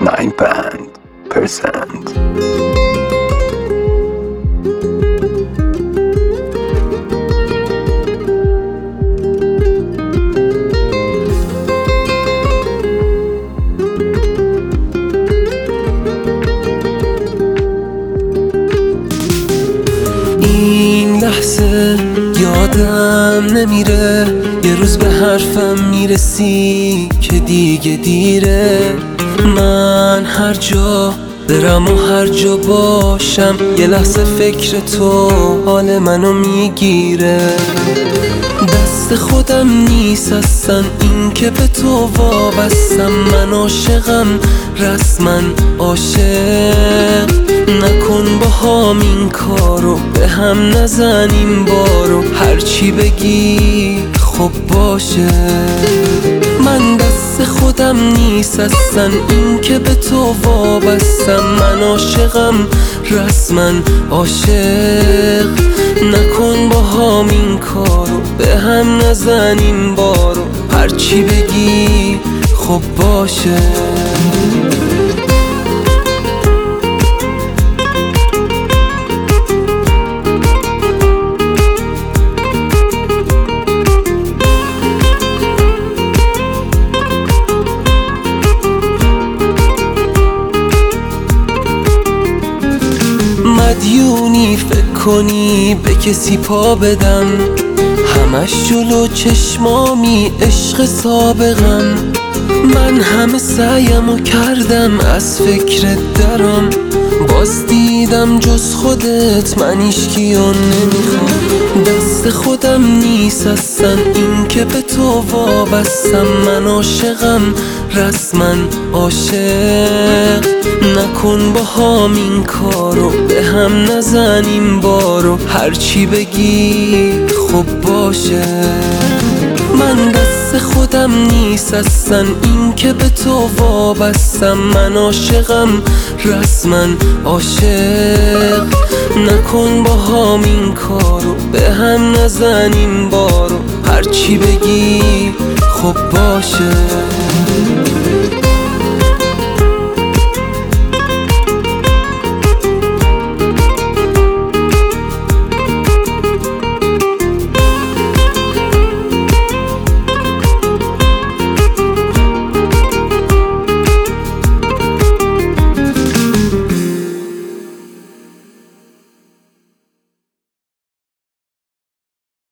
9%. این لحظه یادم نمیره یه روز به حرفم میرسی که دیگه دیره. من هر جا برم و هر جا باشم یه لحظه فکر تو حال منو میگیره. دست خودم نیست اصلا این که به تو وابستم. من عاشقم رسما عاشق. نکن با هم این کارو به هم نزنیم بارو. هرچی بگی خب باشه. من دست خودم نیست اصلا این که به تو وابستم. من عاشقم رسما عاشق. نکن با هم این کارو به هم نزنیم بارو. هرچی بگی خب باشه. مدیونی فکر کنی به کسی پا بدم. همش جلو چشمامی عشق سابقم. من همه سعیمو کردم از فکرت درام. باز دیدم جز خودت من هیچکیو نمیخوام. دست خودم نیست اصلا این که به تو وابستم. من عاشقم رسما عاشق. نکن با هم این کارو به هم نزنیم بارو. هرچی بگی خب باشه. من دست خودم نیست اصلا این که به تو وابستم. من عاشقم رسما عاشق. نکن با هم این کارو به هم نزنیم بارو. هرچی بگی خب باشه.